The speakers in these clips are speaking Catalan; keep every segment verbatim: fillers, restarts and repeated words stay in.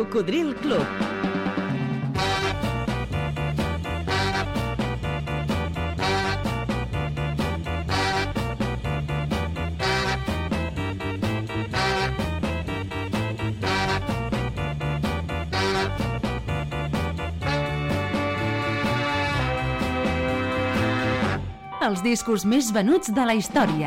Cocodril Club. Els discos més venuts de la història.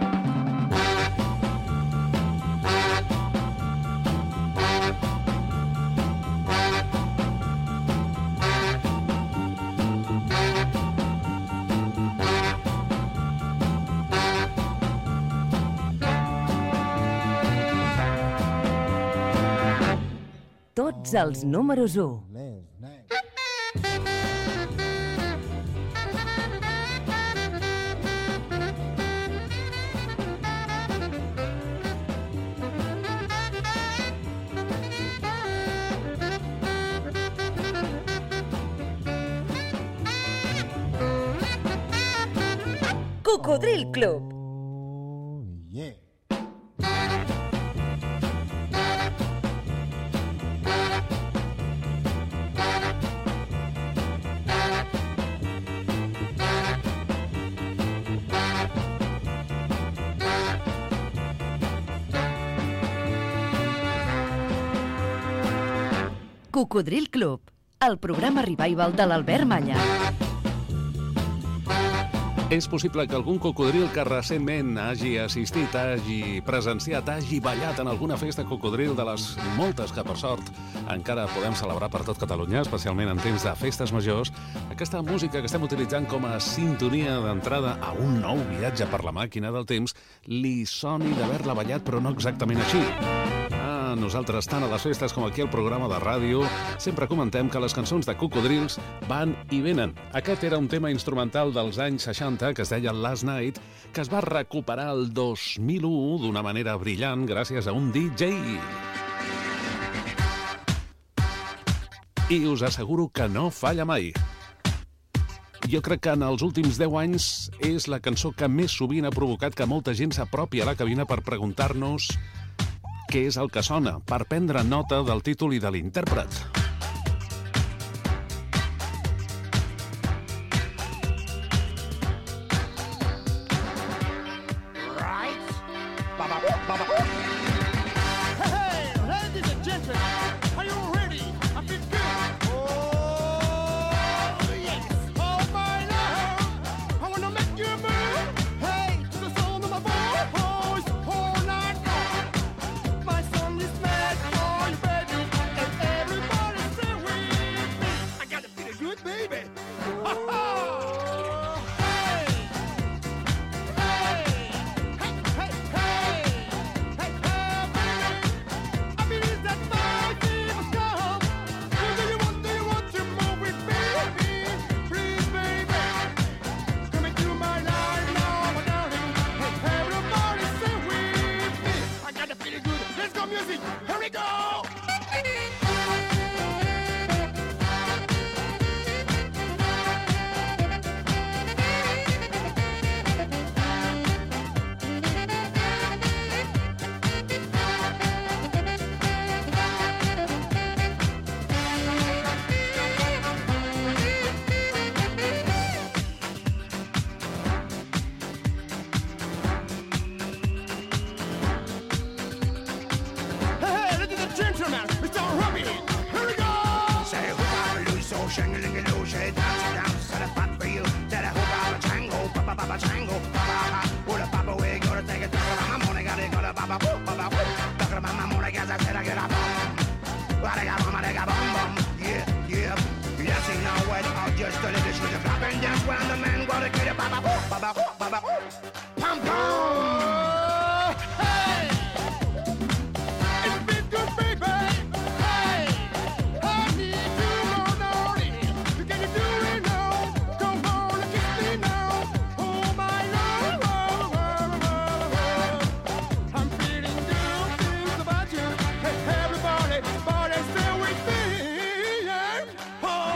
Tots els números u. Cocodril Club. Oh, yeah. Cocodril Club, el programa revival de l'Albert Malla. És possible que algun cocodril que recentment hagi assistit, hagi presenciat, hagi ballat en alguna festa cocodril de les moltes que, per sort, encara podem celebrar per tot Catalunya, especialment en temps de festes majors, aquesta música que estem utilitzant com a sintonia d'entrada a un nou viatge per la màquina del temps li soni d'haver-la ballat, però no exactament així. Nosaltres, tant a les festes com aquí al programa de ràdio, sempre comentem que les cançons de cocodrils van i venen. Aquest era un tema instrumental dels anys seixanta que es deia Last Night, que es va recuperar el dos mil u d'una manera brillant gràcies a un D J. I us asseguro que no falla mai. Jo crec que en els últims deu anys és la cançó que més sovint ha provocat que molta gent s'apropi a la cabina per preguntar-nos què és el que sona, per prendre nota del títol i de l'intèrpret.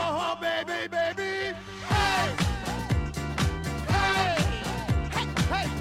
Hey!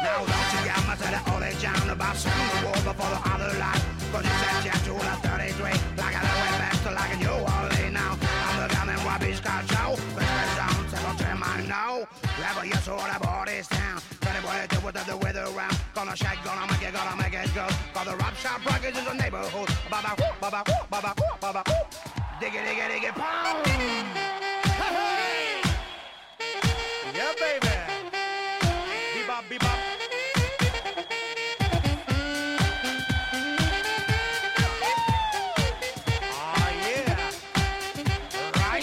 Now don't you get much of the old jam about shooting the war before the other light. Cause you said you to the thirty-three, like I went back to like a New Orleans now. I'm the gun and Robbie's car show, but it's down, second time I know. Never you saw the body's town. Anybody do with the weather around. Gonna shake, gonna make it, gonna make it go. Cause the rock shop rockets is a neighborhood. Baba, baba, baba, baba, diggy, diggy, diggy, pound. Hey, hey. Yeah, baby. Bebop, bebop. Oh, yeah. Right.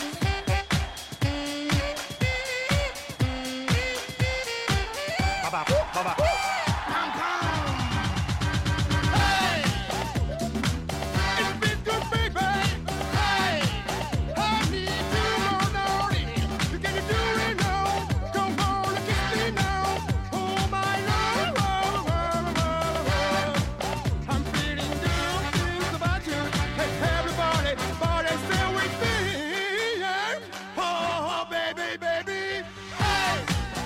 Baba, baba. Pom, pom. Hey. It's been good, baby. Hey. I need you more now. You can do it now. Come on and kiss me now. Oh, my love, love, love, love, love. I'm feeling good, feels about you. Hey, everybody, body still with me. Yeah. Oh, baby, baby. Hey.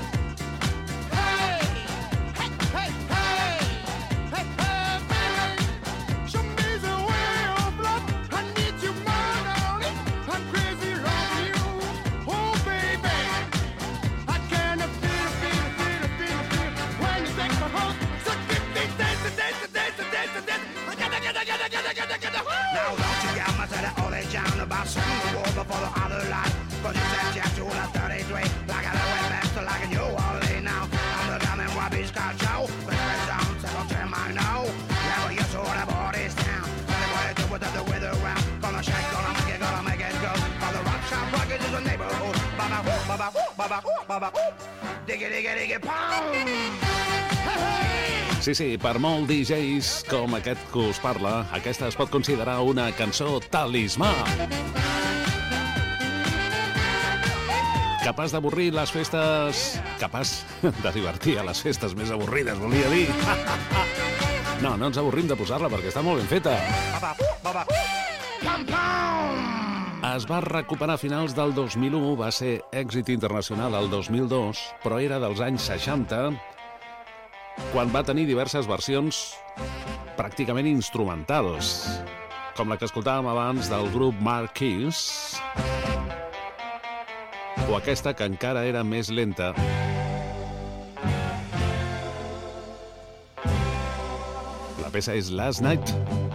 Hey. Hey, hey, hey. Hey, hey, baby. Show me the way of love. I need you more now. I'm crazy over you. Oh, baby. I cannot feel, feel, feel, feel, feel when you take my hold. So keep me dancing, dancing, dancing, dancing, dancing. Get, get, get, get, get, get, get, get. Now don't you get much of the old jam about shooting the war before the other light. Cause you said you to the thirty-three, like I went back to like a New Orleans now. I'm the gun and Robbie's car show, but it's down, second time I know. Never you saw the body's town. Anybody do with the weather around. Gonna shake, gonna make it, gonna make it go. Cause the rock shop rockets is a neighborhood. Baba, baba, baba, baba, diggy, diggy, diggy, pound. Hey, hey. Sí, sí, per molt D Js com aquest que us parla, aquesta es pot considerar una cançó talismà. Capaç d'avorrir les festes... Capaç de divertir a les festes més avorrides, volia dir. No, no ens avorrim de posar-la perquè està molt ben feta. Baba, baba, pom, pom. Es va recuperar a finals del dos mil u, va ser èxit internacional el dos mil dos, però era dels anys seixanta, quan va tenir diverses versions pràcticament instrumentals, com la que escoltàvem abans del grup Marquis, o aquesta que encara era més lenta. La peça és Last Night.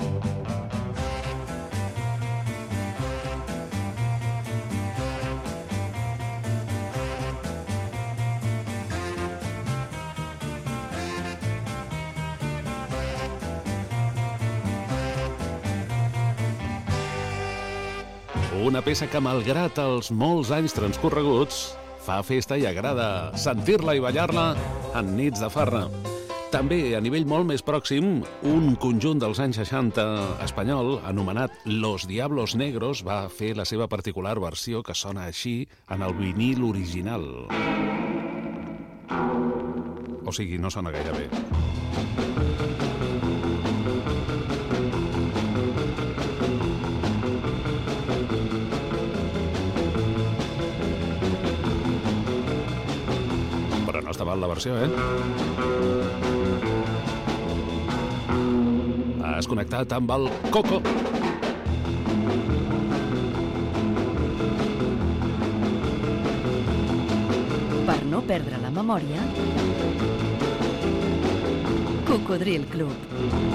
Una peça que, malgrat els molts anys transcorreguts, fa festa i agrada sentir-la i ballar-la en nits de farra. També, a nivell molt més pròxim, un conjunt dels anys seixanta espanyol, anomenat Los Diablos Negros, va fer la seva particular versió que sona així en el vinil original. O sigui, no sona gaire bé. No està mal la versió, eh? Has connectat amb el Coco. Per no perdre la memòria, Cocodril Club.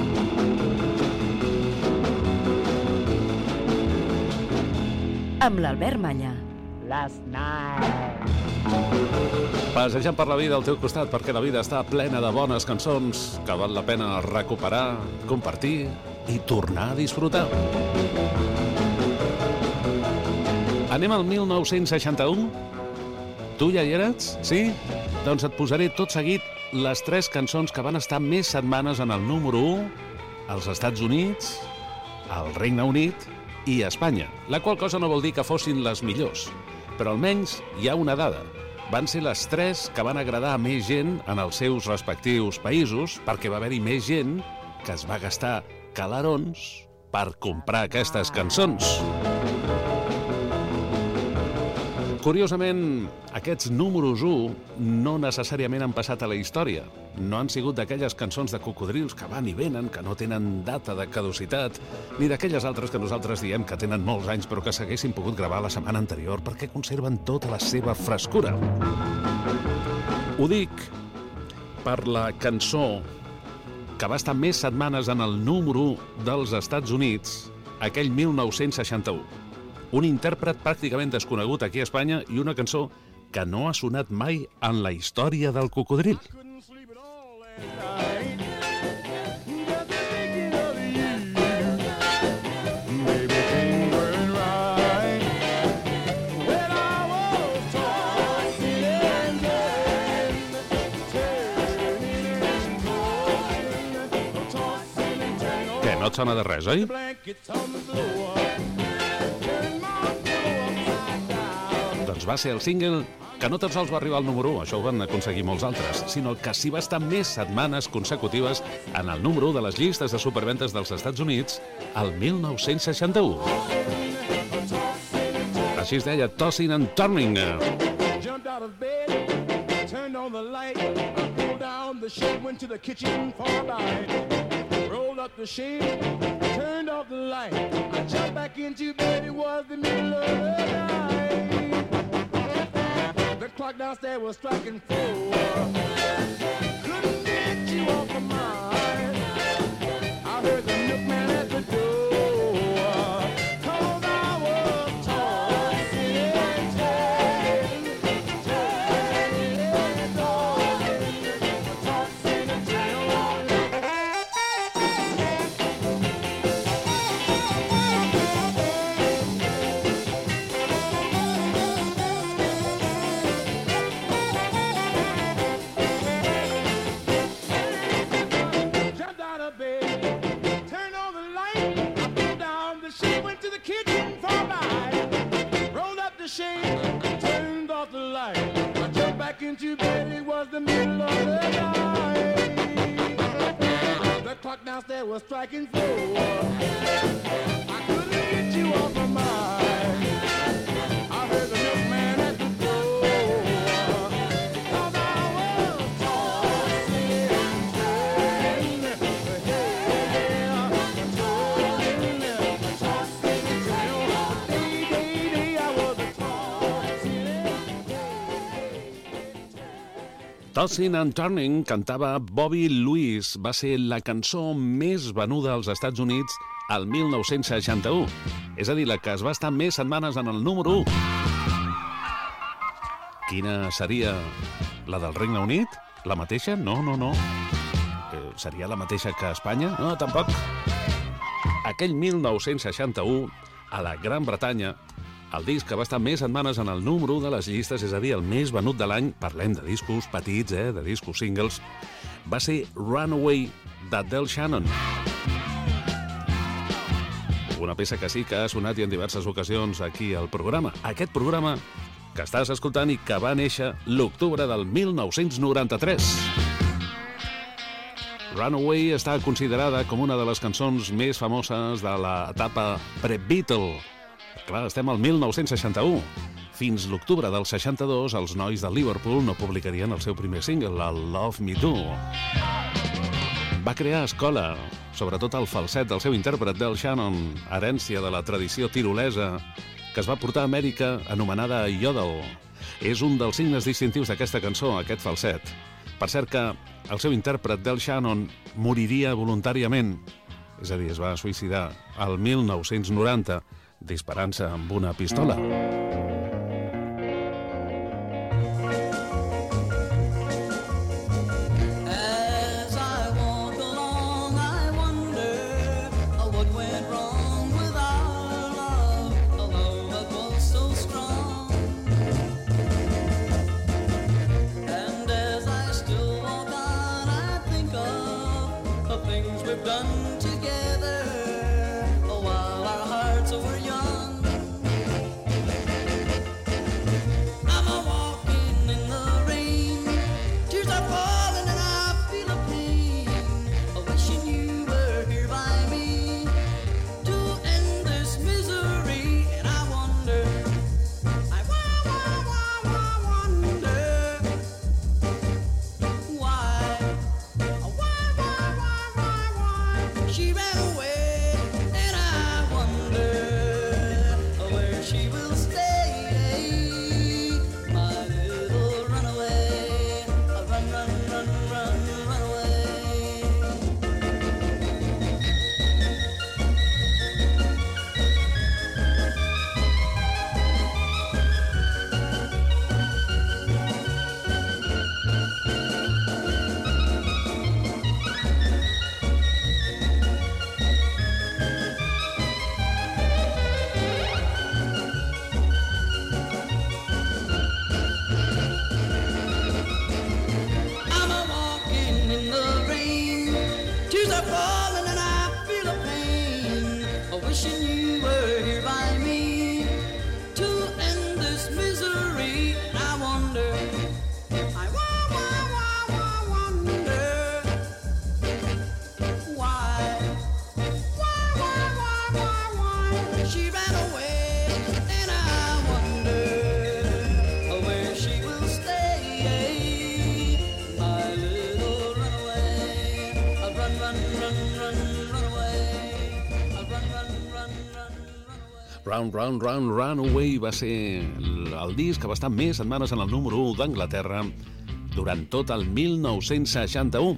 Amb l'Albert Malla. Last night. Passejant per la vida al teu costat, perquè la vida està plena de bones cançons que val la pena recuperar, compartir i tornar a disfrutar. Anem al mil nou-cents seixanta-u? Tu ja hi eres? Sí? Doncs et posaré tot seguit les tres cançons que van estar més setmanes en el número u als Estats Units, al Regne Unit i a Espanya, la qual cosa no vol dir que fossin les millors, però almenys hi ha una dada. Van ser les tres que van agradar a més gent en els seus respectius països, perquè va haver-hi més gent que es va gastar calarons per comprar aquestes cançons. Curiosament, aquests números u no necessàriament han passat a la història. no han sigut d'aquelles cançons de cocodrils que van i venen, que no tenen data de caducitat, ni d'aquelles altres que nosaltres diem que tenen molts anys però que s'haguessin pogut gravar la setmana anterior perquè conserven tota la seva frescura. Ho dic per la cançó que va estar més setmanes en el número dels Estats Units aquell mil nou-cents seixanta-u. Un intèrpret pràcticament desconegut aquí a Espanya i una cançó que no ha sonat mai en la història del cocodril. Què, no et sona de res, oi? Doncs va ser el single que no tan sols va arribar al número u, això ho van aconseguir molts altres, sinó que s'hi va estar més setmanes consecutives en el número u de les llistes de superventes dels Estats Units el mil nou-cents seixanta-u. Així es deia Tossing and Turning. Jumped out of bed, turned on the light, pulled down the shade, went to the kitchen for a bite, rolled up the shade, turned off the light, I jumped back into bed, it was the middle of the night. The clock downstairs was striking four. Couldn't get you off my mind. I heard the milkman at the door. Cause I was tossing and turning, turning and tossing, tossing and turning. Into bed, it was the middle of the night. The clock downstairs was striking four. I couldn't get you off my mind. I heard the milkman at the door. Cause I was tossing and turning, yeah, tossing, tossing and turning. Day, day, day, I was tossing and Tossing and Turning cantava Bobby Lewis. Va ser la cançó més venuda als Estats Units el mil nou-cents seixanta-u. És a dir, la que es va estar més setmanes en el número u. Quina seria la del Regne Unit? La mateixa? No, no, no. Eh, seria la mateixa que a Espanya? No, tampoc. Aquell mil nou-cents seixanta-u, a la Gran Bretanya, el disc que va estar més setmanes en el número de les llistes, és a dir, el més venut de l'any, parlem de discos petits, eh, de discos singles, va ser Runaway, de Del Shannon. Una peça que sí que ha sonat i en diverses ocasions aquí al programa. Aquest programa que estàs escoltant i que va néixer l'octubre del mil nou-cents noranta-tres. Runaway està considerada com una de les cançons més famoses de l'etapa pre-Beatle. Clar, estem al mil nou-cents seixanta-u. Fins l'octubre del seixanta-dos, els nois de Liverpool no publicarien el seu primer single, el Love Me Do. Va crear escola, sobretot el falset del seu intèrpret Del Shannon, herència de la tradició tirolesa, que es va portar a Amèrica anomenada Yodel. És un dels signes distintius d'aquesta cançó, aquest falset. Per cert que el seu intèrpret Del Shannon moriria voluntàriament, és a dir, es va suïcidar al mil nou-cents noranta, disparant-se amb una pistola. Run, Run, Run, Run Away va ser el disc que va estar més setmanes en el número u d'Anglaterra durant tot el mil nou-cents seixanta-u.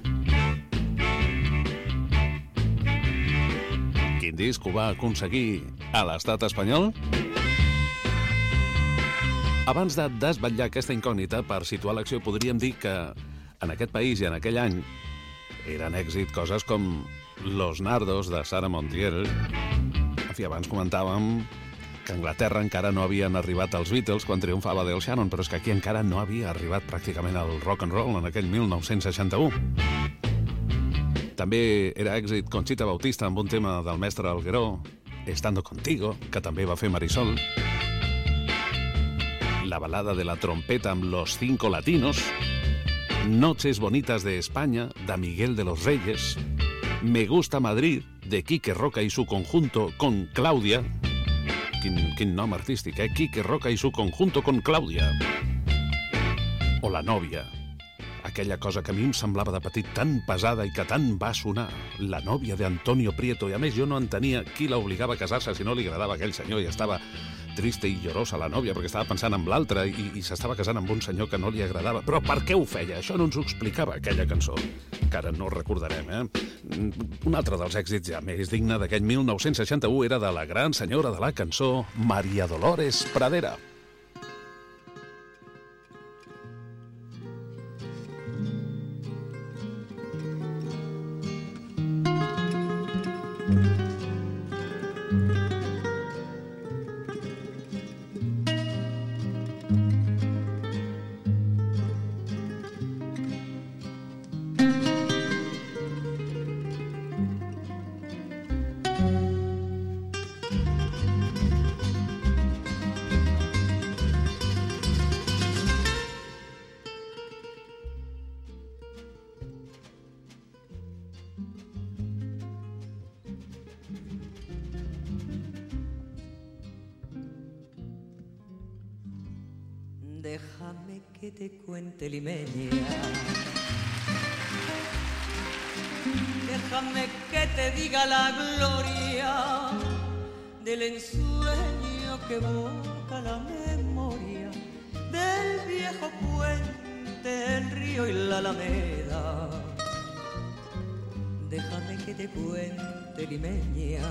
Quin disc ho va aconseguir a l'estat espanyol? Abans de desvetllar aquesta incògnita, per situar l'acció, podríem dir que en aquest país i en aquell any eren èxit coses com Los Nardos, de Sara Montiel. En fi, abans comentàvem que a Anglaterra encara no havien arribat els Beatles quan triomfava Del Shannon, però és que aquí encara no havia arribat pràcticament el rock and roll en aquell mil nou-cents seixanta-u. També era èxit Conchita Bautista amb un tema del mestre Algueró, Estando Contigo, que també va fer Marisol. La balada de la trompeta amb Los Cinco Latinos, Noches Bonitas de España, de Miguel de los Reyes, Me Gusta Madrid, de Quique Roca y su conjunto con Claudia. Quin, quin nom artístic, eh? Quique Roca y su conjunto con Claudia. O La Novia, aquella cosa que a mi em semblava de petit tan pesada i que tant va sonar, La Novia de Antonio Prieto, i a més jo no entenia qui l'obligava a casar-se si no li agradava aquell senyor, i estava trista i llorosa la nòvia perquè estava pensant en l'altre i, i s'estava casant amb un senyor que no li agradava. Però per què ho feia? Això no ens ho explicava aquella cançó, que ara no recordarem, eh? Un altre dels èxits ja més digne d'aquell mil nou-cents seixanta-u era de la gran senyora de la cançó, Maria Dolores Pradera. Déjame que te cuente, limeña. Déjame que te diga la gloria del ensueño que evoca la memoria del viejo puente, el río y la alameda. Déjame que te cuente, limeña,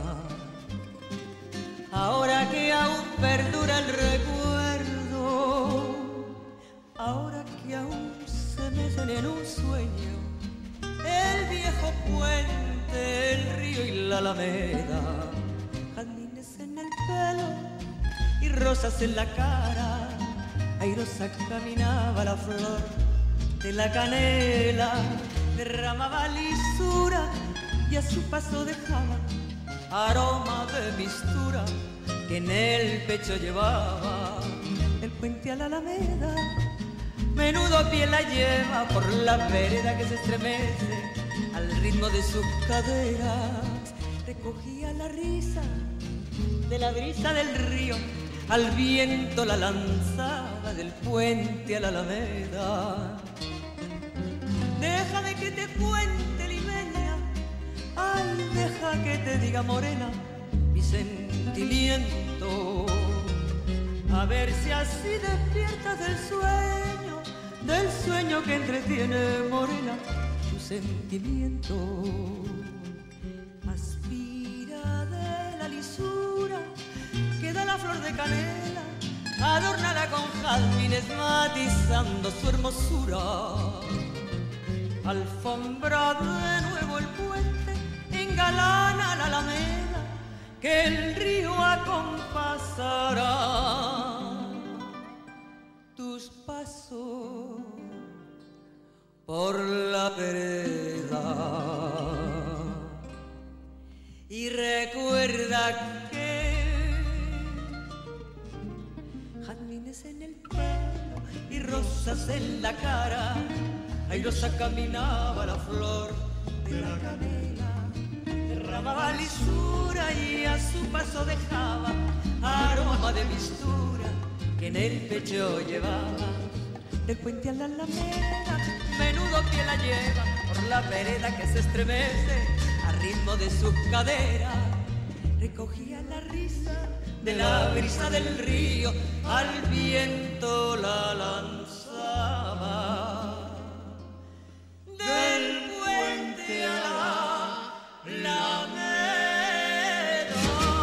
ahora que aún perdura el recuerdo, ahora que aún se mecen en un sueño el viejo puente, el río y la alameda. Jazmines en el pelo y rosas en la cara, airosa caminaba la flor de la canela, derramaba lisura y a su paso dejaba aroma de mistura que en el pecho llevaba. El puente a la alameda, menudo pie la lleva por la vereda que se estremece al ritmo de sus caderas. Recogía la risa de la brisa del río, al viento la lanzaba del puente a la alameda. Déjame que te cuente, limeña, ay, deja que te diga, morena, mi sentimiento. A ver si así despiertas del sueño, del sueño que entretiene, morena, tu sentimiento. Aspira de la lisura que da la flor de canela, adórnala con jazmines matizando su hermosura. Alfombra de nuevo el puente, engalana la alameda, que el río acompasará tus pasos por la vereda. Y recuerda que jazmines en el pelo y rosas en la cara, airosa caminaba la flor de la canela, derramaba lisura y a su paso dejaba aroma de mistura que en el pecho llevaba. Del puente a la alameda, menudo pie la lleva por la vereda que se estremece al ritmo de sus caderas. recogía la risa de la brisa del río, al viento la lanzaba. Del puente a la Alameda.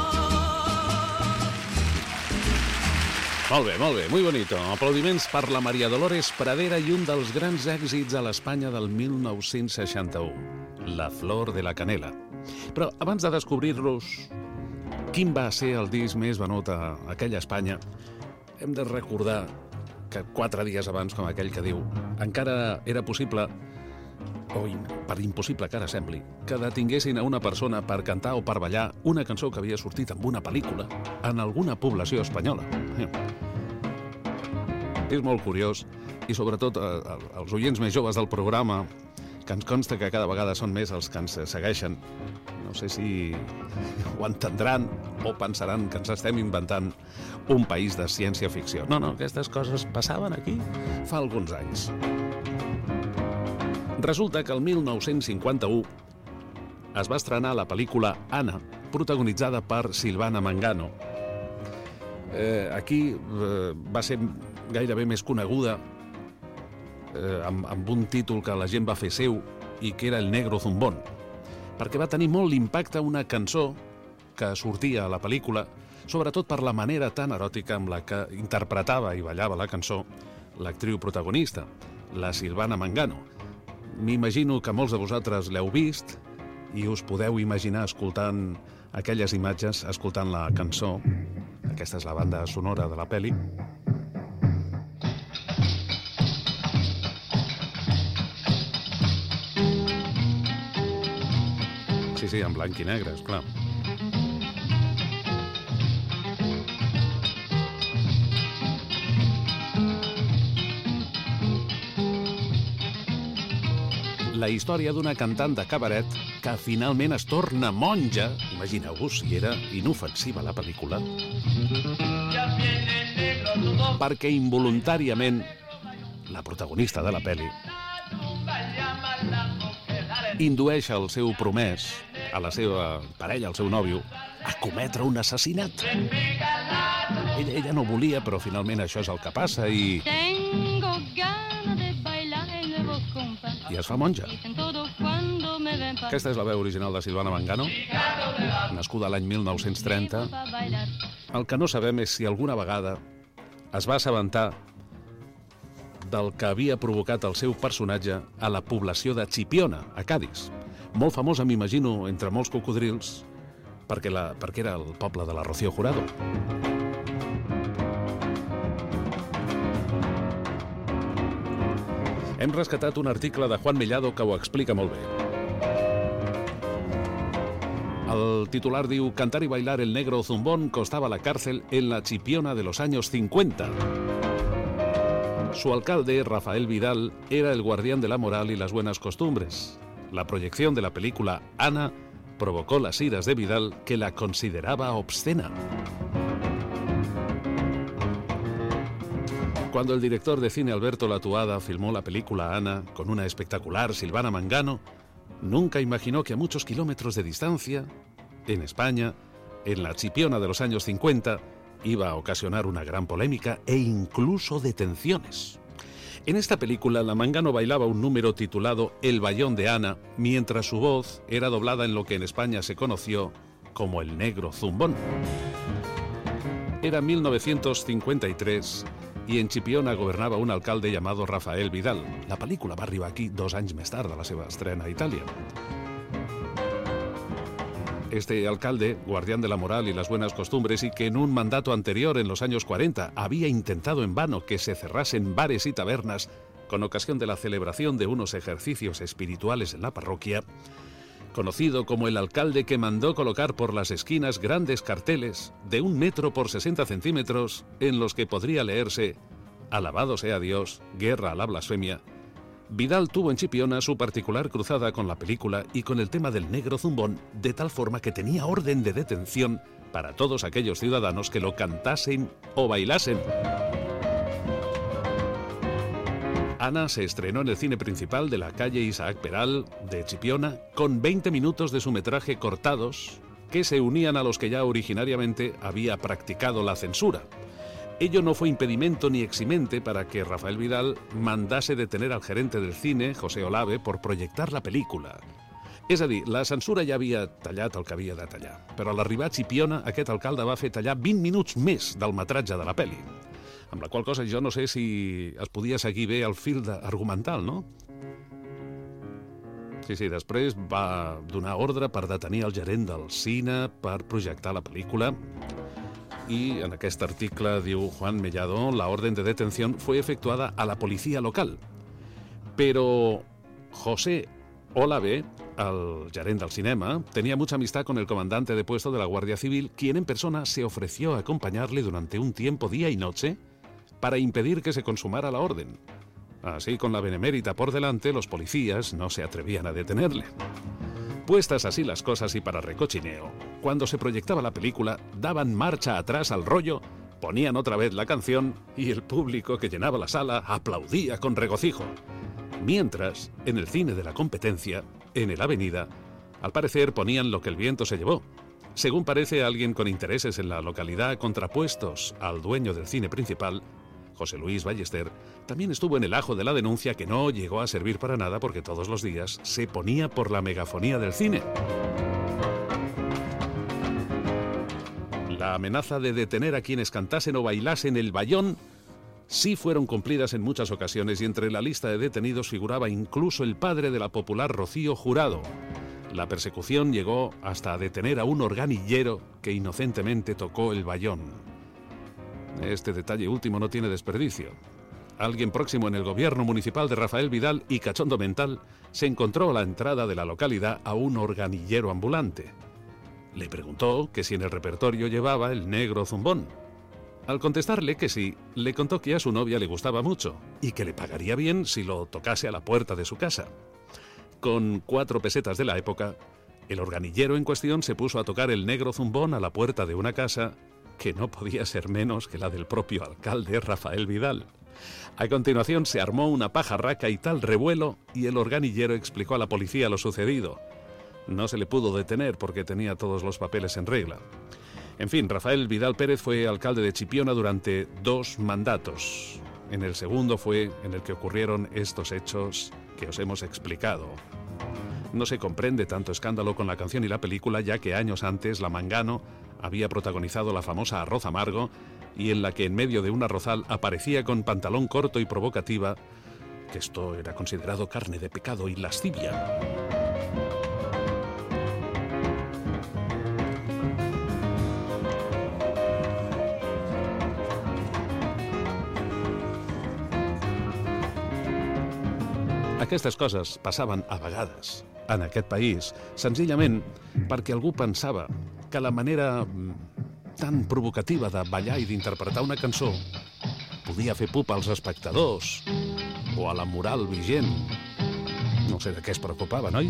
Molt bé, molt bé, muy bonito. Aplaudiments per la Maria Dolores Pradera i un dels grans èxits a l'Espanya del mil nou-cents seixanta-u, La flor de la canela. Però abans de descobrir-los quin va ser el disc més venut a aquella Espanya, hem de recordar que quatre dies abans, com aquell que diu, encara era possible, o per impossible que ara sembli, que detinguessin a una persona per cantar o per ballar una cançó que havia sortit amb una pel·lícula en alguna població espanyola. És molt curiós, i sobretot eh, els oients més joves del programa, que ens consta que cada vegada són més els que ens segueixen. No sé si ho entendran o pensaran que ens estem inventant un país de ciència-ficció. No, no, aquestes coses passaven aquí fa alguns anys. Resulta que el mil nou-cents cinquanta-u es va estrenar la pel·lícula Anna, protagonitzada per Silvana Mangano. Eh, aquí eh, va ser gairebé més coneguda eh, amb, amb un títol que la gent va fer seu i que era El negro zumbón, perquè va tenir molt l'impacte una cançó que sortia a la pel·lícula, sobretot per la manera tan eròtica amb la que interpretava i ballava la cançó l'actriu protagonista, la Silvana Mangano. M'imagino que molts de vosaltres l'heu vist i us podeu imaginar escoltant aquelles imatges, escoltant la cançó. Aquesta és la banda sonora de la pel·li. Sí, sí, en blanc i negre, esclar. La història d'una cantant de cabaret que finalment es torna monja. Imagineu-vos si era inofensiva la pel·lícula. Perquè involuntàriament la protagonista de la pel·li indueix el seu promès, a la seva parella, al seu nòvio, a cometre un assassinat. Ella, ella no volia, però finalment això és el que passa i... i es fa monja. Aquesta és la veu original de Silvana Mangano, nascuda l'any mil nou-cents trenta. El que no sabem és si alguna vegada es va assabentar del que havia provocat el seu personatge a la població de Chipiona, a Cádiz. Molt famosa, m'imagino, entre molts cocodrils, perquè, la, perquè era el poble de la Rocío Jurado. Hem rescatat un article de Juan Mellado que ho explica molt bé. El titular diu: cantar y bailar el negro zumbón costaba la cárcel en la Chipiona de los años cincuenta. Su alcalde, Rafael Vidal, era el guardián de la moral y las buenas costumbres. La proyección de la película Ana provocó las iras de Vidal, que la consideraba obscena. Cuando el director de cine Alberto Latuada filmó la película Ana con una espectacular Silvana Mangano, nunca imaginó que a muchos kilómetros de distancia, en España, en la Chipiona de los años cincuenta, iba a ocasionar una gran polémica e incluso detenciones. En esta película, la Mangano bailaba un número titulado El Bayón de Ana, mientras su voz era doblada en lo que en España se conoció como el negro zumbón. Era mil novecientos cincuenta y tres i en Chipiona governava un alcalde llamado Rafael Vidal. La pel·lícula va arribar aquí dos anys més tard de la seva estrena a Itàlia. Este alcalde, guardián de la moral y las buenas costumbres, y que en un mandato anterior, en los años cuarenta, había intentado en vano que se cerrasen bares y tabernas con ocasión de la celebración de unos ejercicios espirituales en la parroquia, conocido como el alcalde que mandó colocar por las esquinas grandes carteles de un metro por sesenta centímetros en los que podría leerse «Alabado sea Dios, guerra a la blasfemia», Vidal tuvo en Chipiona su particular cruzada con la película y con el tema del negro zumbón, de tal forma que tenía orden de detención para todos aquellos ciudadanos que lo cantasen o bailasen. Ana se estrenó en el cine principal de la calle Isaac Peral de Chipiona con veinte minutos de su metraje cortados que se unían a los que ya originariamente había practicado la censura. Ello no fue impedimento ni eximente para que Rafael Vidal mandase detener al gerente del cine, José Olave, por proyectar la pel·lícula. És a dir, la censura ja havia tallat el que havia de tallar, però a l'arribar a Chipiona aquest alcalde va fer tallar vint minuts més del metratge de la pel·li, amb la qual cosa jo no sé si es podia seguir bé el fil argumental, no? Sí, sí, després va donar ordre per detenir el gerent del cine per projectar la pel·lícula y en aquest article diu Juan Mellado, la orden de detención fue efectuada a la policía local. Pero José Olave, el gerent del cinema, tenía mucha amistad con el comandante de puesto de la Guardia Civil, quien en persona se ofreció a acompañarle durante un tiempo, día y noche, para impedir que se consumara la orden. Así, con la benemérita por delante, los policías no se atrevían a detenerle. Puestas así las cosas y para recochineo, cuando se proyectaba la película, daban marcha atrás al rollo, ponían otra vez la canción y el público que llenaba la sala aplaudía con regocijo. Mientras, en el cine de la competencia, en el Avenida, al parecer ponían lo que el viento se llevó. Según parece, alguien con intereses en la localidad contrapuestos al dueño del cine principal, José Luis Ballester, también estuvo en el ajo de la denuncia que no llegó a servir para nada porque todos los días se ponía por la megafonía del cine. La amenaza de detener a quienes cantasen o bailasen el bayón sí fueron cumplidas en muchas ocasiones y entre la lista de detenidos figuraba incluso el padre de la popular Rocío Jurado. La persecución llegó hasta detener a un organillero que inocentemente tocó el bayón. Este detalle último no tiene desperdicio. Alguien próximo en el gobierno municipal de Rafael Vidal y cachondo mental se encontró a la entrada de la localidad a un organillero ambulante. Le preguntó que si en el repertorio llevaba el negro zumbón. Al contestarle que sí, le contó que a su novia le gustaba mucho y que le pagaría bien si lo tocase a la puerta de su casa. Con cuatro pesetas de la época, el organillero en cuestión se puso a tocar el negro zumbón a la puerta de una casa que no podía ser menos que la del propio alcalde Rafael Vidal. A continuación se armó una pajarraca y tal revuelo y el organillero explicó a la policía lo sucedido. No se le pudo detener porque tenía todos los papeles en regla. En fin, Rafael Vidal Pérez fue alcalde de Chipiona durante dos mandatos. En el segundo fue en el que ocurrieron estos hechos que os hemos explicado. No se comprende tanto escándalo con la canción y la película, ya que años antes la Mangano había protagonizado la famosa Arroz Amargo y en la que en medio de un arrozal aparecía con pantalón corto y provocativa, que esto era considerado carne de pecado y lascivia. Aquestes coses passaven a vegades en aquest país, senzillament perquè algú pensava que la manera tan provocativa de ballar i d'interpretar una cançó podia fer pupa als espectadors o a la moral vigent. No sé de què es preocupava, noi?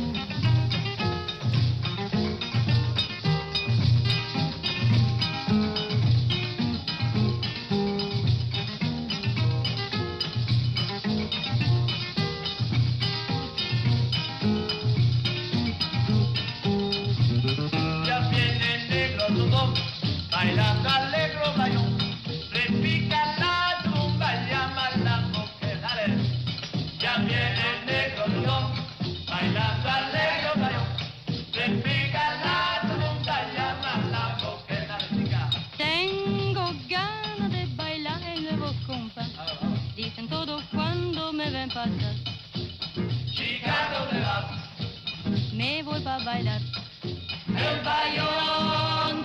Bailando alegro bayón, repica la tumba, llama la mujer. Ya viene el negro león, bailando alegro bayón, repica la tumba, llama la mujer. Tengo ganas de bailar el nuevo compa, dicen todos cuando me ven pasar. Chica, ¿dónde vas? Me voy pa' bailar el bayón.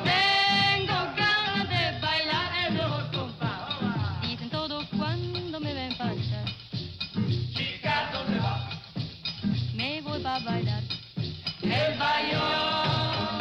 A bailar el bayón.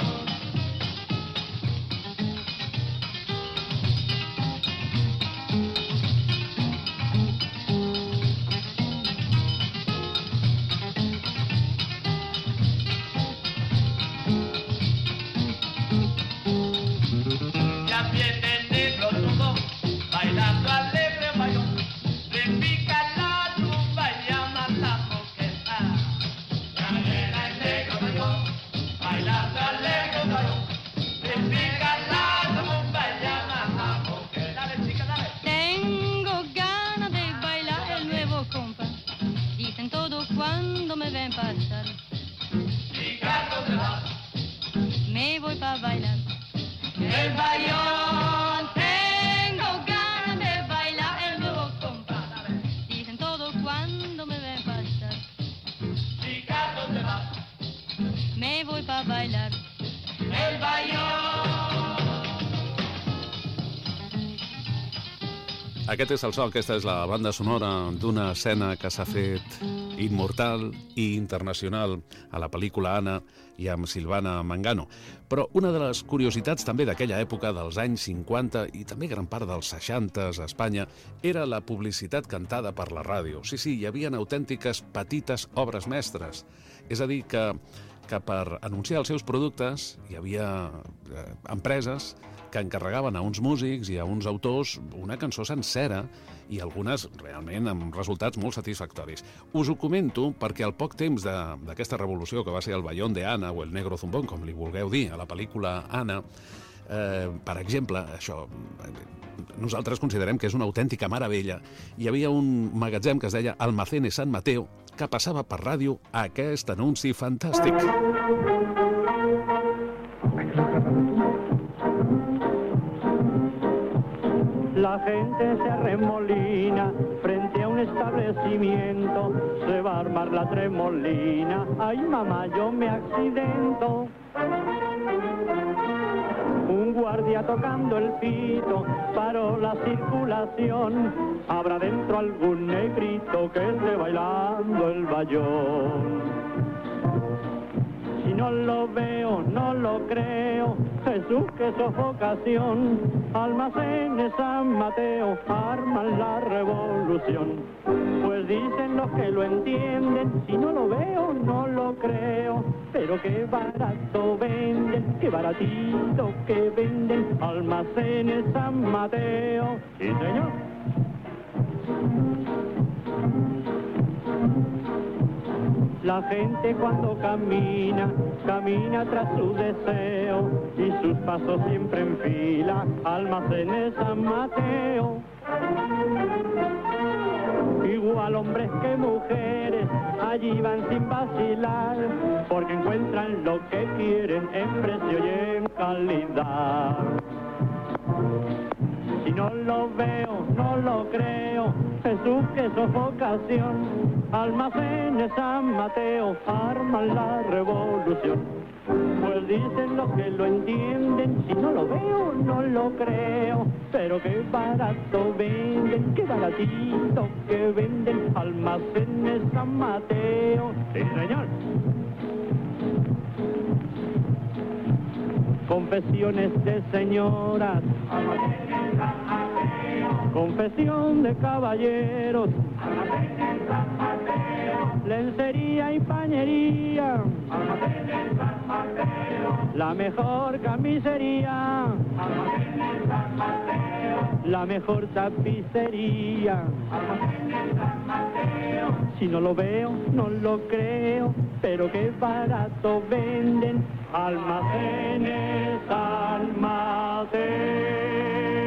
Aquest és el so, aquesta és la banda sonora d'una escena que s'ha fet immortal i internacional a la pel·lícula Anna i amb Silvana Mangano. Però una de les curiositats també d'aquella època, dels anys cinquanta i també gran part dels seixanta a Espanya, era la publicitat cantada per la ràdio. Sí, sí, hi havia autèntiques petites obres mestres. És a dir, que, que per anunciar els seus productes hi havia eh, empreses que encarregaven a uns músics i a uns autors una cançó sencera i algunes realment amb resultats molt satisfactoris. Us ho comento perquè al poc temps d'aquesta revolució que va ser el Bayón de Ana o el Negro Zumbón, com li vulgueu dir, a la pel·lícula Anna, eh, per exemple, això, nosaltres considerem que és una autèntica meravella. Hi havia un magatzem que es deia Almacenes San Mateo que passava per ràdio aquest anunci fantàstic. La gente se arremolina frente a un establecimiento, se va a armar la tremolina, ay mamá yo me accidento. Un guardia tocando el pito paró la circulación, habrá dentro algún negrito que esté bailando el bayón. Si no lo veo, no lo creo, Jesús, qué sofocación. Almacenes San Mateo arman la revolución. Pues dicen los que lo entienden, si no lo veo, no lo creo. Pero qué barato venden, qué baratito que venden. Almacenes San Mateo. Sí, señor. La gente cuando camina, camina tras su deseo y sus pasos siempre en fila, Almacenes San Mateo. Igual hombres que mujeres, allí van sin vacilar, porque encuentran lo que quieren en precio y en calidad. Si no lo veo, no lo creo, Jesús, qué sofocación. Almacenes San Mateo arman la revolución. Pues dicen los que lo entienden, si no lo veo, no lo creo. Pero qué barato venden, qué baratito que venden. Almacenes San Mateo. Sí, señor. Confesiones de señoras, Almacenes San Mateo. Confesión de caballeros, Almacenes San Mateo. Lencería y pañería, Almacenes San Mateo. La mejor camisería, Almacenes San Mateo. La mejor tapicería, Almacenes San Mateo. Si no lo veo, no lo creo, pero qué barato venden. Almacenes San Mateo.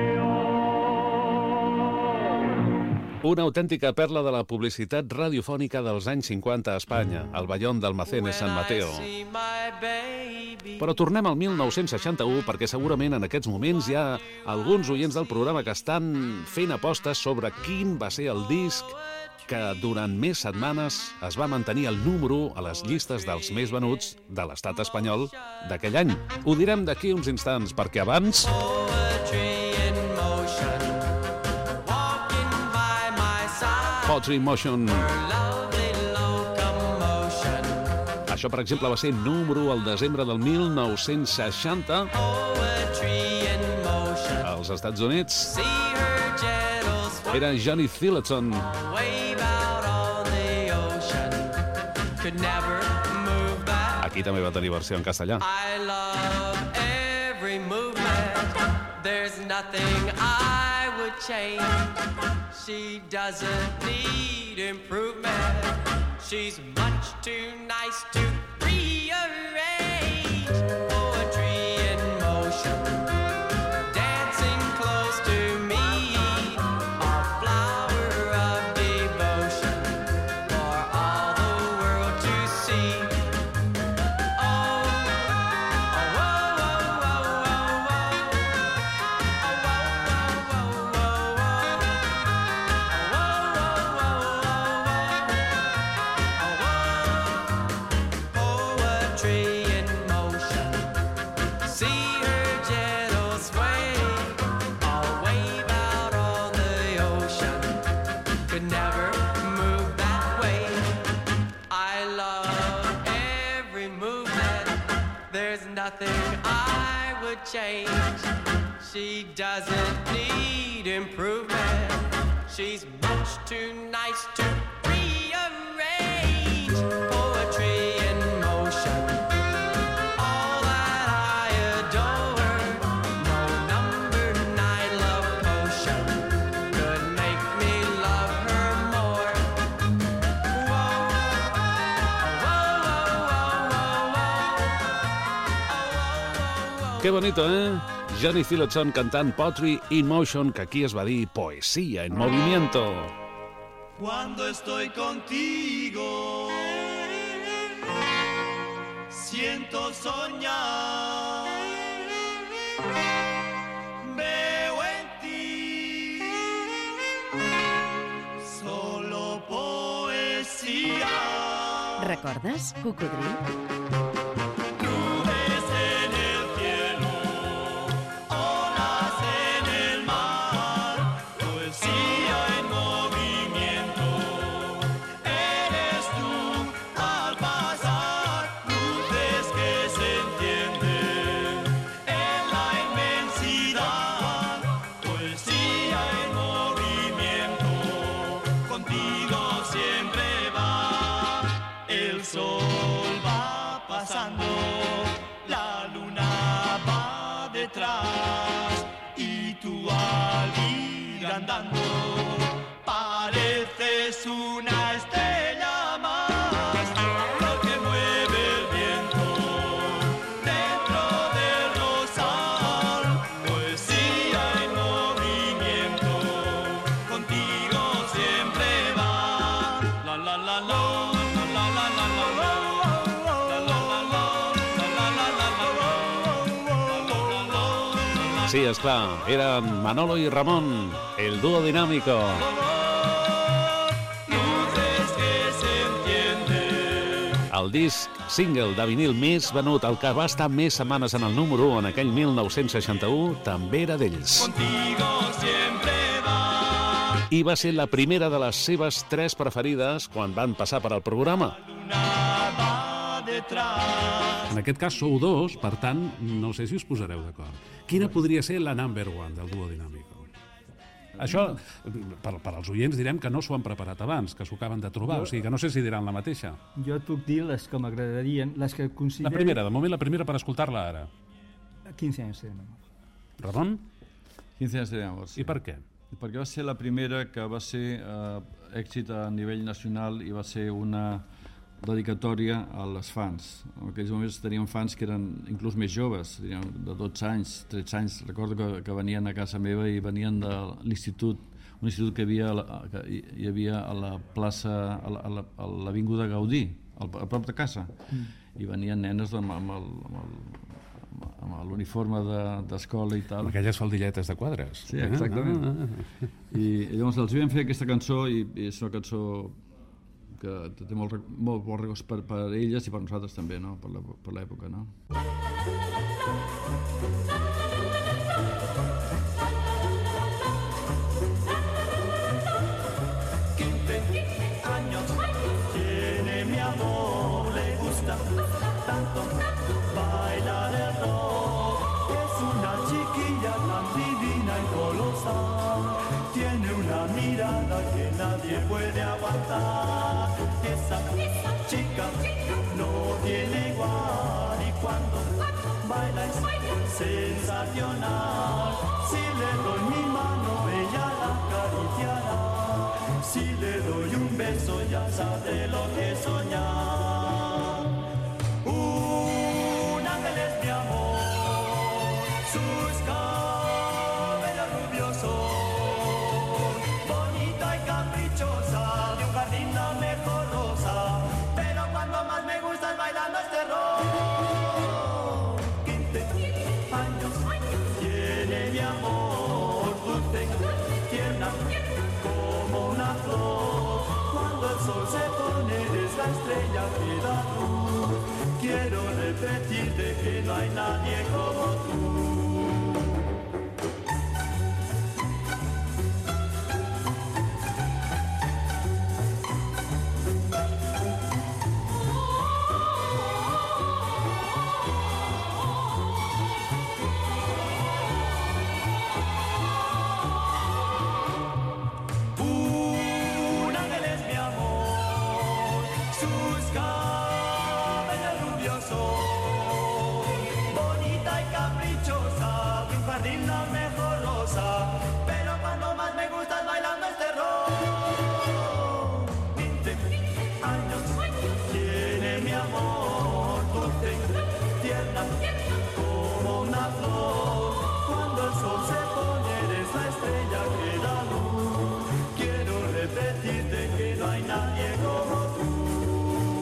Una autèntica perla de la publicitat radiofònica dels anys cinquanta a Espanya, el Bayón d'Almacenes San Mateo. Però tornem al mil nou-cents seixanta-u perquè segurament en aquests moments hi ha alguns oients del programa que estan fent apostes sobre quin va ser el disc que durant més setmanes es va mantenir el número u a les llistes dels més venuts de l'estat espanyol d'aquell any. Ho direm d'aquí uns instants, perquè abans... Poetry in Motion. Això, per exemple, va ser número u al desembre del mil nou-cents seixanta als Estats Units. Era Johnny Thillerton. Aquí també va tenir versió en castellà. I love every movement. There's nothing I would change. She doesn't need improvement. She's much too nice to rearrange. Poetry in motion, dancing close to me, a flower of devotion for all the world to see. Oh, oh, oh, oh, oh, oh, oh. Poetry change. She doesn't need improvement. She's much too nice to rearrange. Poetry in motion, all that I adore. No number nine love potion could make me love her more. Whoa, whoa, whoa, whoa, whoa, whoa, whoa, whoa. Que bonito, eh? Johnny Phillotson cantant Poetry in Motion, que aquí es va dir poesía en movimiento. Cuando estoy contigo, siento soñar, veo en ti solo poesía. Recordes, Cocodril? Y tú al ir andando pareces una estrella más, lo que mueve el viento dentro del rosal. Poesía en movimiento, contigo siempre va. La la la la. Sí, és clar, eren Manolo i Ramon, el dúo dinámico. El disc single de vinil més venut, el que va estar més setmanes en el número u en aquell mil nou-cents seixanta-u, també era d'ells. I va ser la primera de les seves tres preferides quan van passar per al programa. En aquest cas sou dos, per tant, no sé si us posareu d'acord. Quina podria ser la number one del duo dinàmico? Això, per, per als oients direm que no s'ho han preparat abans, que s'ho acaben de trobar, jo, o sigui que no sé si diran la mateixa. Jo et puc dir les que m'agradarien, les que considero... La primera, de moment la primera per escoltar-la ara. quinze anys de amor. Ramon? quinze anys de amor, sí. I per què? Perquè va ser la primera que va ser eh, èxit a nivell nacional i va ser una dedicatòria a les fans. En aquells moments teníem fans que eren inclús més joves, de dotze anys, tretze anys. Recordo que, que venien a casa meva i venien de l'institut, un institut que, havia, que hi havia a la plaça, a l'avinguda Gaudí, a prop de casa. Mm. I venien nenes doncs, amb el... Amb el amb l'uniforme d'escola de, i tal. Amb aquelles faldilletes de quadres. Sí, exactament. Ah, ah, ah. I, I llavors els vam fer aquesta cançó i, i és una cançó que té molt, molt bons records per, per elles i per nosaltres també, no? Per l'època, no? Tiene mi amor, le gusta tanto bailar el rock. Es una chiquilla tan divina y colosal. Tiene una mirada que nadie puede aguantar. Esa chica no tiene igual y cuando baila es sensacional. Si le doy mi mano, ella la acariciará. Si le doy un beso, ya sabré lo que soñar. Un ángel es mi amor, sus cabellos rubiosos, bonita y caprichosa, de un jardín la mejor rosa, pero cuando más me gusta es bailando este rock. quince años tiene mi amor, dulce, tierna, como una flor. Cuando el sol se pone eres la estrella que da luz. Quiero repetirte que no hay nadie como tú.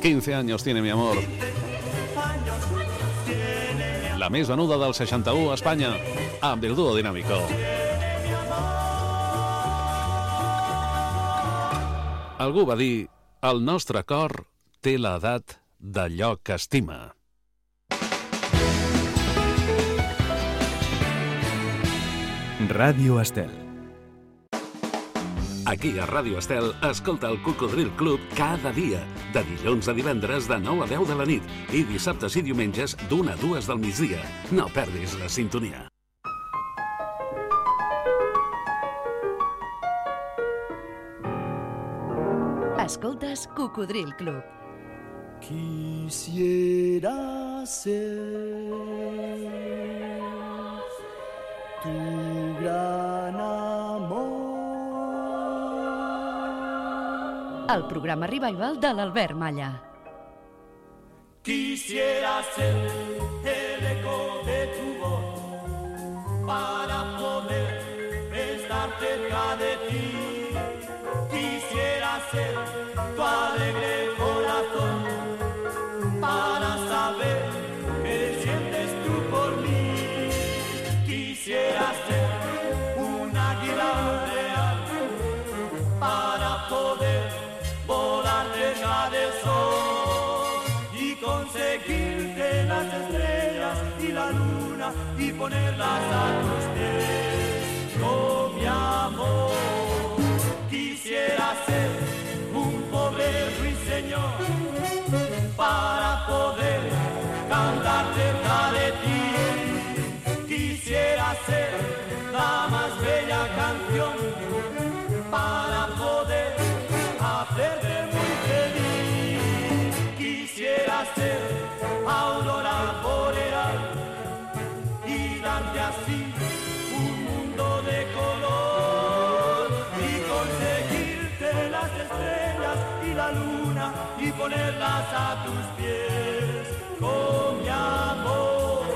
quince años tiene mi amor. La més venuda del seixanta-u a Espanya, amb el dúo Dinámico. Algú va dir, el nostre cor té l'edat d'allò que estima. Ràdio Estel. Aquí a Ràdio Estel, escolta el Cocodril Club cada dia, de dilluns a divendres de nou a deu de la nit i dissabtes i diumenges d'una a dues del migdia. No perdis la sintonia. Escoltes Cocodril Club. Quisiera ser tu gran amor. El programa Revival de l'Albert Malla. Quisiera ser el eco de tu voz para poder estar cerca de ti. Quisiera ser tu alegre corazón para saber qué sientes tú por mí. Quisiera ser un águila real para poder volar cerca del sol y conseguirte las estrellas y la luna y ponerlas a tus pies. Oh, mi amor, quisiera ser un pobre ruiseñor para poder cantar cerca de ti. Quisiera ser la más bella canción para poder hacerte muy feliz. Quisiera ser aurora boreal y darte así un mundo de color y conseguirte las estrellas y la luna y ponerlas a tus pies con mi amor.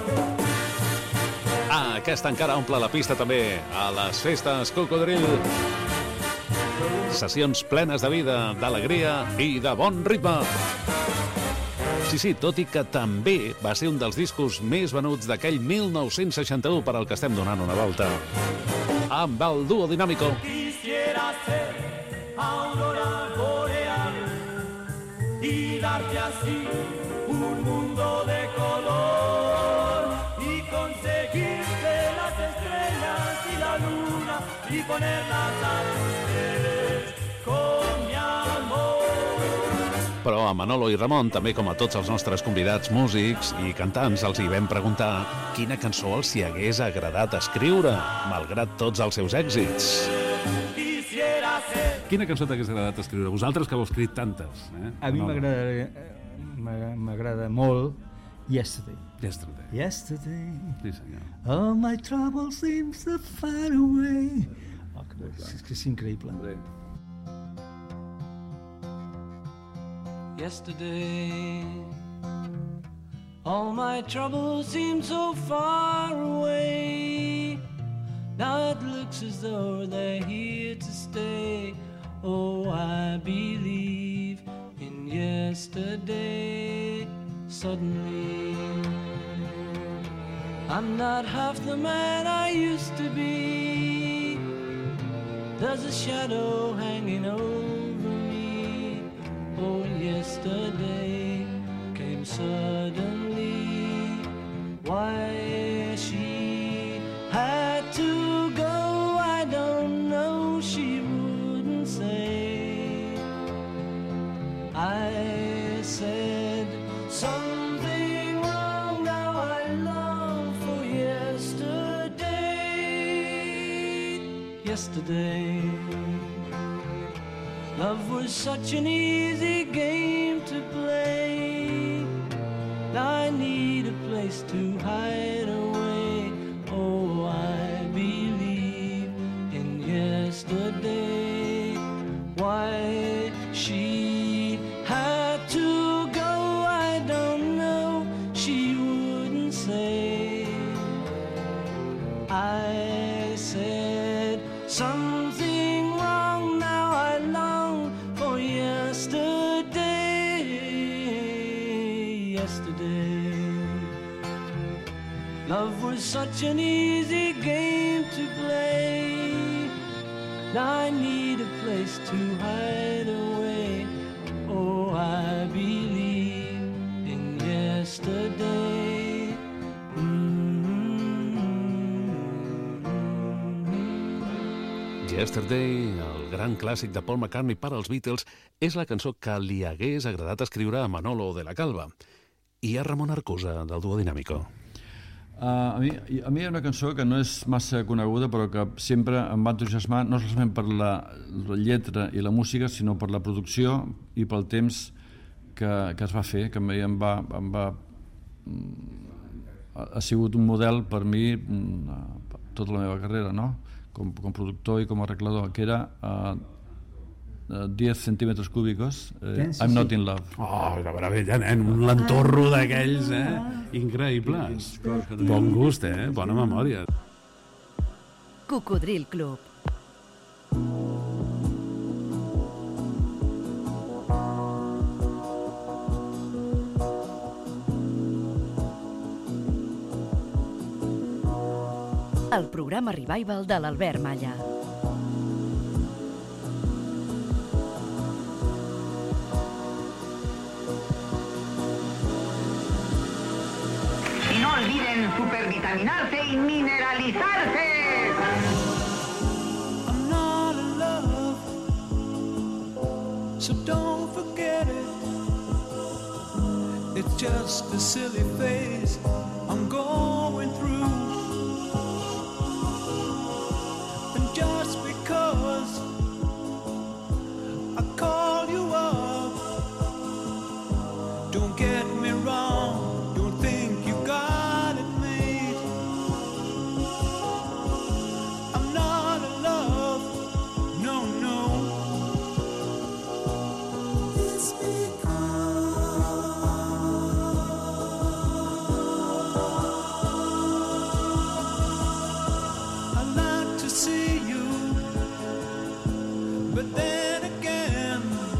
Ah, aquesta encara omple la pista també a les festes Cocodril. Sessions plenes de vida, d'alegria i de bon ritme. Sí, sí, tot i que també va ser un dels discos més venuts d'aquell mil nou-cents seixanta-u per al que estem donant una volta. Amb el dúo Dinámico. Quisiera ser aurora boreal y darte así un mundo de color y conseguirte las estrellas y la luna y ponerlas a tus pies con mi amor. Però a Manolo i Ramon, també com a tots els nostres convidats músics i cantants, els hi vam preguntar quina cançó els hi hagués agradat escriure, malgrat tots els seus èxits. Quina cançó t'hagués agradat escriure? Vosaltres que heu escrit tantes. Eh? A mi No. m'agrada m'agrada molt Yesterday. Yesterday. Yesterday. Sí, senyor. All my troubles seem so far away. Oh, que, és, que és increïble. Yesterday, all my troubles seem so far away. Now it looks as though they're here to stay. Oh, I believe in yesterday. Suddenly, I'm not half the man I used to be. There's a shadow hanging over me. Oh, yesterday came suddenly. Why she had to go, I don't know, she wouldn't say. I said something wrong, now I long for yesterday. Yesterday, love was such an easy game to play. Now I need a place to hide away. Oh, I believe in yesterday. Why she had to go, I don't know, she wouldn't say. I said something wrong, now I long for yesterday. Love was such an easy game to play. Now I need a place to hide away. Oh, I believe in yesterday. Yesterday, el gran clàssic de Paul McCartney per als Beatles, és la cançó que li hagués agradat escriure a Manolo de la Calva. I a Ramon Arcusa, del Duo Dinámico. Uh, a, mi, a mi hi ha una cançó que no és massa coneguda, però que sempre em va entusiasmar, no solament per la, la lletra i la música, sinó per la producció i pel temps que, que es va fer, que em va... Em va ha sigut un model per mi tota la meva carrera, no? Com, com productor i com a arreglador, que era uh, uh, diez centímetres cúbicos, uh, I'm Not in Love. Oh, la meravella, nen, un lentorro d'aquells, eh? Increïbles. Bon gust, eh? Bona memòria. Cocodril Club. El programa Revival de l'Albert Malla. Y no olviden supervitaminarse y mineralizarse. I'm not in love, so don't forget it. It's just a silly phase I'm going through. Just because I call you up, don't get me wrong, don't think you got it made. I'm not in love, no, no. It's I like to see you, but then again,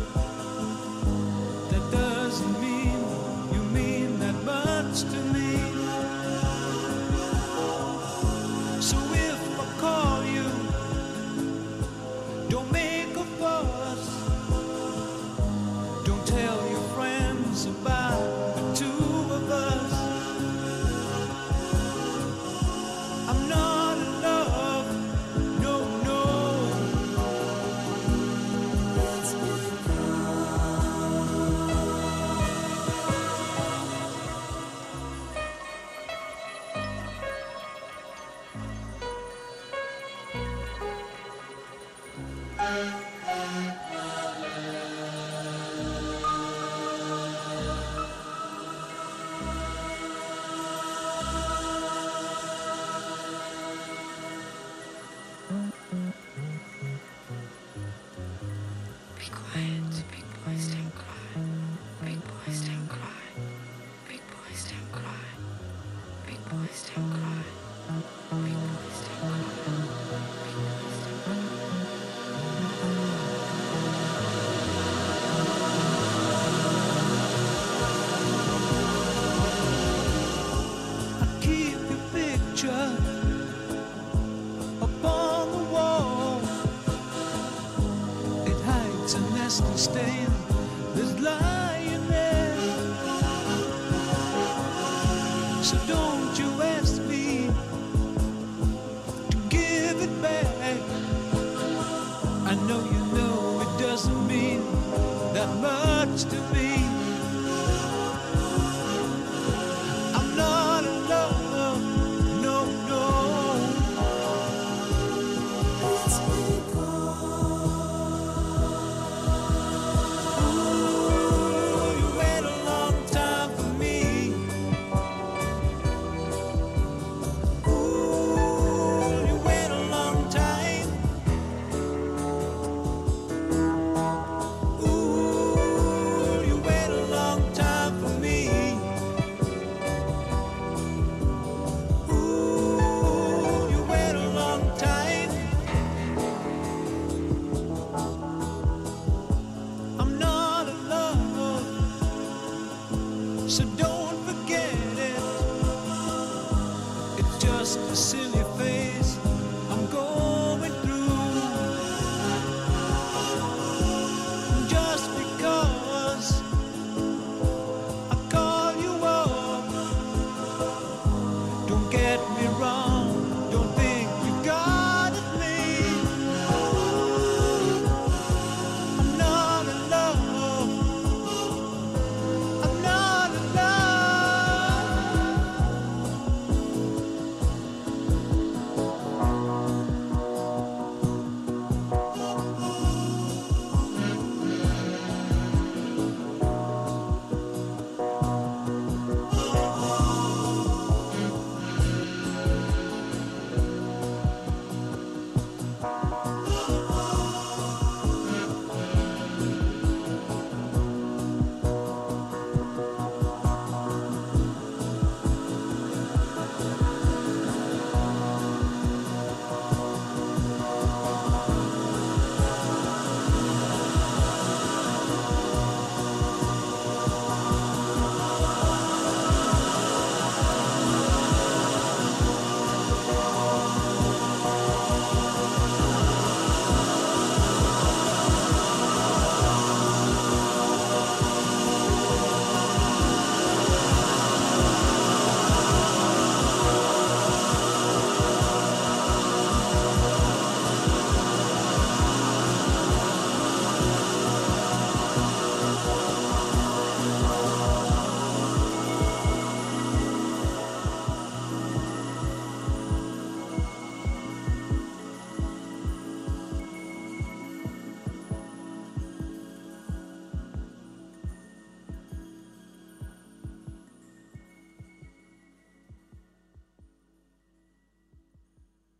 that doesn't mean you mean that much to me. So if I call you, don't make a fuss, don't tell your friends about the two of us. I'm not in love, no, no. Be quiet, big boys don't cry. Big boys don't cry. Big boys don't cry. Big boys don't cry. Big boys don't cry. I keep your picture upon the wall. It hides a nasty stain that's lying there. So don't you ask me to give it back. I know you know it doesn't mean that much to me. I'm not in love, no, no. It's me.